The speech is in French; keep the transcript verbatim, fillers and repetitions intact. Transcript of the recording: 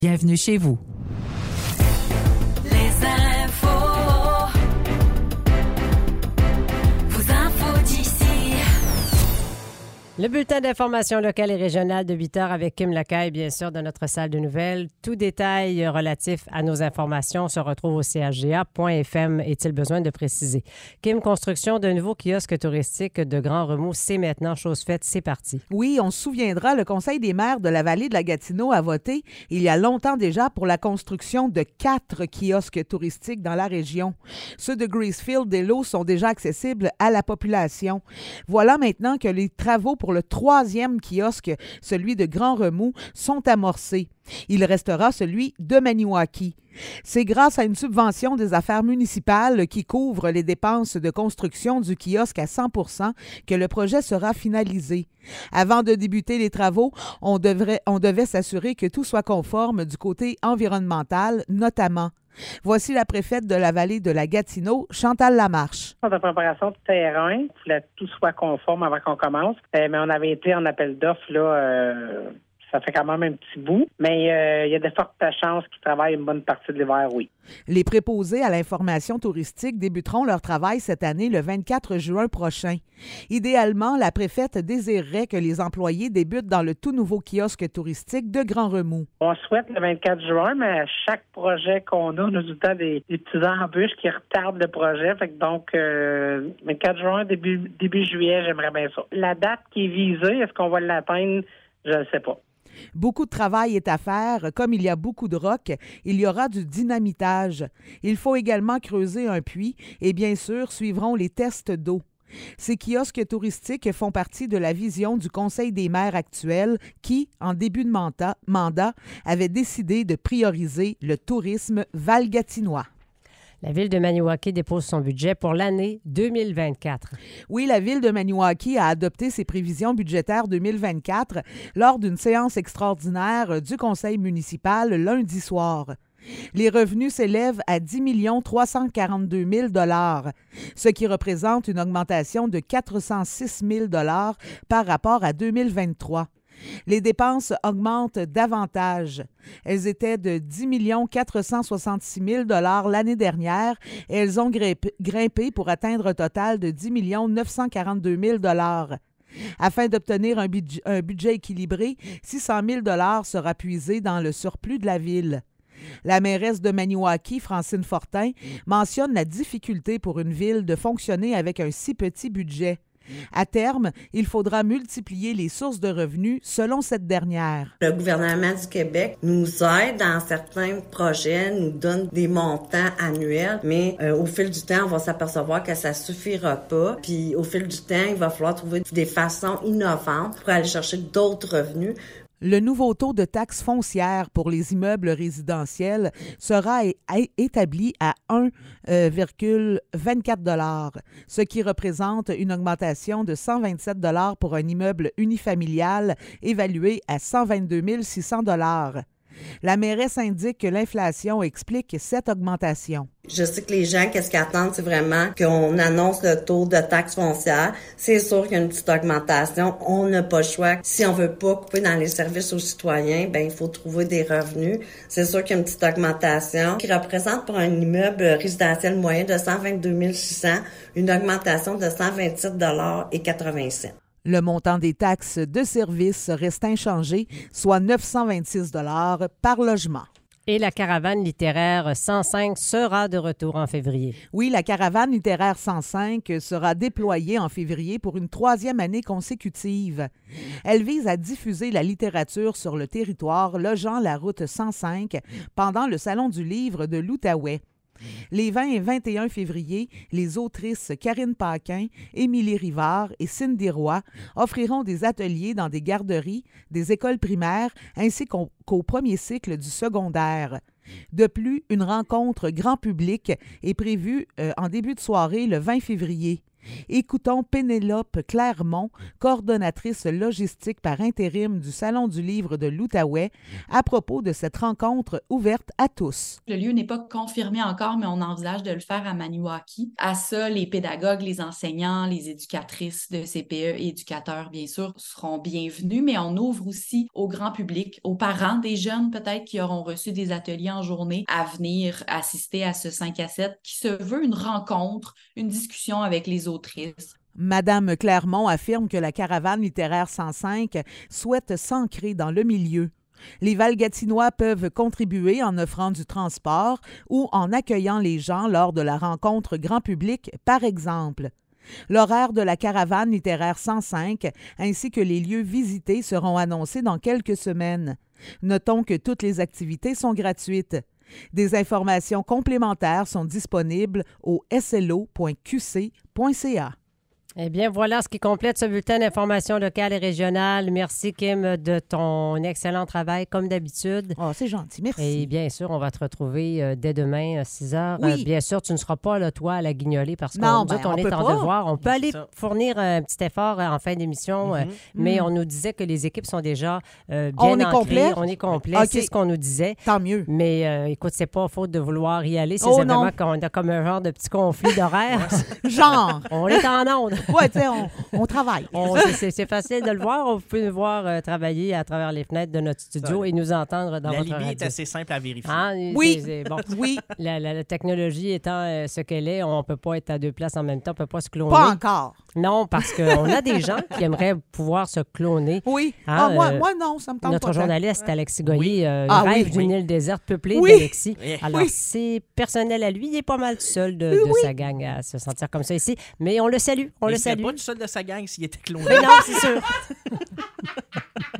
Bienvenue chez vous. Les infos. Vos infos d'ici. Le bulletin d'information locale et régionale de huit heures avec Kim Lacaille, bien sûr, de notre salle de nouvelles. Tout détail relatif à nos informations se retrouve au c h g a point f m. Est-il besoin de préciser? Kim, construction d'un nouveau kiosque touristique de Grand Remous, c'est maintenant chose faite, c'est parti. Oui, on se souviendra, le Conseil des maires de la vallée de la Gatineau a voté il y a longtemps déjà pour la construction de quatre kiosques touristiques dans la région. Ceux de Gracefield et L'Eau sont déjà accessibles à la population. Voilà maintenant que les travaux pour le troisième kiosque, celui de Grand Remous, sont amorcés. Il restera celui de Maniwaki. C'est grâce à une subvention des affaires municipales qui couvre les dépenses de construction du kiosque à cent pour cent que le projet sera finalisé. Avant de débuter les travaux, on, devrait, on devait s'assurer que tout soit conforme du côté environnemental, notamment. Voici la préfète de la vallée de la Gatineau, Chantal Lamarche. De préparation de terrain, il fallait que tout soit conforme avant qu'on commence. Euh, mais on avait été en appel d'offres, là, euh, ça fait quand même un petit bout. Mais euh, il y a de fortes chances qu'ils travaillent une bonne partie de l'hiver, oui. Les préposés à l'information touristique débuteront leur travail cette année le vingt-quatre juin prochain. Idéalement, la préfète désirerait que les employés débutent dans le tout nouveau kiosque touristique de Grand Remous. On souhaite le vingt-quatre juin, mais à chaque projet qu'on a, on a tout le temps des, des petits embûches qui retardent le projet. Fait que donc, euh, vingt-quatre juin, début, début juillet, j'aimerais bien ça. La date qui est visée, est-ce qu'on va l'atteindre? Je ne sais pas. Beaucoup de travail est à faire. Comme il y a beaucoup de roc, il y aura du dynamitage. Il faut également creuser un puits et bien sûr suivront les tests d'eau. Ces kiosques touristiques font partie de la vision du Conseil des maires actuel qui, en début de mandat, mandat avait décidé de prioriser le tourisme valgatinois. La ville de Maniwaki dépose son budget pour l'année deux mille vingt-quatre. Oui, la ville de Maniwaki a adopté ses prévisions budgétaires deux mille vingt-quatre lors d'une séance extraordinaire du conseil municipal lundi soir. Les revenus s'élèvent à dix millions trois cent quarante-deux mille dollars, ce qui représente une augmentation de quatre cent six mille dollars par rapport à deux mille vingt-trois. Les dépenses augmentent davantage. Elles étaient de dix millions quatre cent soixante-six mille dollars l'année dernière et elles ont grimpé pour atteindre un total de dix millions neuf cent quarante-deux mille dollars. Afin d'obtenir un budget, un budget équilibré, six cent mille dollars sera puisé dans le surplus de la ville. La mairesse de Maniwaki, Francine Fortin, mentionne la difficulté pour une ville de fonctionner avec un si petit budget. À terme, il faudra multiplier les sources de revenus selon cette dernière. Le gouvernement du Québec nous aide dans certains projets, nous donne des montants annuels, mais euh, au fil du temps, on va s'apercevoir que ça suffira pas. Puis au fil du temps, il va falloir trouver des façons innovantes pour aller chercher d'autres revenus. Le nouveau taux de taxe foncière pour les immeubles résidentiels sera é- établi à un virgule vingt-quatre dollars, ce qui représente une augmentation de cent vingt-sept dollars pour un immeuble unifamilial évalué à cent vingt-deux mille six cents dollars. La mairesse indique que l'inflation explique cette augmentation. Je sais que les gens, qu'est-ce qu'ils attendent, c'est vraiment qu'on annonce le taux de taxe foncière. C'est sûr qu'il y a une petite augmentation. On n'a pas le choix. Si on veut pas couper dans les services aux citoyens, ben il faut trouver des revenus. C'est sûr qu'il y a une petite augmentation qui représente pour un immeuble résidentiel moyen de cent vingt-deux mille six cents une augmentation de cent vingt-sept dollars et quatre-vingts cents. Le montant des taxes de service reste inchangé, soit neuf cent vingt-six dollars par logement. Et la caravane littéraire cent cinq sera de retour en février. Oui, la caravane littéraire cent cinq sera déployée en février pour une troisième année consécutive. Elle vise à diffuser la littérature sur le territoire logeant la route cent cinq pendant le Salon du livre de l'Outaouais. Les vingt et vingt et un février, les autrices Karine Paquin, Émilie Rivard et Cindy Roy offriront des ateliers dans des garderies, des écoles primaires ainsi qu'au, qu'au premier cycle du secondaire. De plus, une rencontre grand public est prévue euh, en début de soirée le vingt février. Écoutons Pénélope Clermont, coordonnatrice logistique par intérim du Salon du livre de l'Outaouais, à propos de cette rencontre ouverte à tous. Le lieu n'est pas confirmé encore, mais on envisage de le faire à Maniwaki. À ça, les pédagogues, les enseignants, les éducatrices de C P E et éducateurs, bien sûr, seront bienvenus, mais on ouvre aussi au grand public, aux parents des jeunes peut-être qui auront reçu des ateliers en journée à venir assister à ce cinq à sept qui se veut une rencontre, une discussion avec les autrices. Madame Clermont affirme que la caravane littéraire cent cinq souhaite s'ancrer dans le milieu. Les Valgatinois peuvent contribuer en offrant du transport ou en accueillant les gens lors de la rencontre grand public, par exemple. L'horaire de la caravane littéraire cent cinq ainsi que les lieux visités seront annoncés dans quelques semaines. Notons que toutes les activités sont gratuites. Des informations complémentaires sont disponibles au s l o point q c point c a. Eh bien, voilà ce qui complète ce bulletin d'information locale et régionale. Merci, Kim, de ton excellent travail, comme d'habitude. Oh, c'est gentil, merci. Et bien sûr, on va te retrouver euh, dès demain à six heures. Oui. Euh, bien sûr, tu ne seras pas là, toi, à la guignolée, parce qu'on Non, nous ben, autres, on, on est peut en pas. devoir. On peut Oui, aller c'est ça. fournir un petit effort euh, en fin d'émission, euh, Mhm. mais Mm. on nous disait que les équipes sont déjà euh, bien On est ancrées. complet? On est complet. OK. C'est ce qu'on nous disait. Tant mieux. Mais euh, écoute, c'est pas faute de vouloir y aller. C'est Oh, simplement non. qu'on a comme un genre de petit conflit d'horaire. Genre. On est en onde. Ouais, tu sais, on, on travaille. On- c'est- c'est, c'est facile de le voir. Vous pouvez nous voir euh, travailler à travers les fenêtres de notre studio Ça, et nous entendre dans La votre Libye est radio. assez simple à vérifier. Hein? Oui. C'est- c'est- bon. Oui, La, la- la technologie étant euh, ce qu'elle est, on ne peut pas être à deux places en même temps, on ne peut pas se cloner. pas encore. Non, parce qu'on a des gens qui aimeraient pouvoir se cloner. Oui. Ah, Ah, moi, euh, moi, non, ça me tente Notre pas. tant. journaliste Alexis Goyer Oui. euh, Ah rêve oui. d'une Oui. île déserte peuplée Oui. d'Alexis. Oui. Alors, Oui. c'est personnel à lui. Il est pas mal tout seul de, de sa gang à se sentir comme ça ici. Mais on le salue. On Il le serait salue. pas tout seul de sa gang s'il était cloné. Mais non, c'est sûr.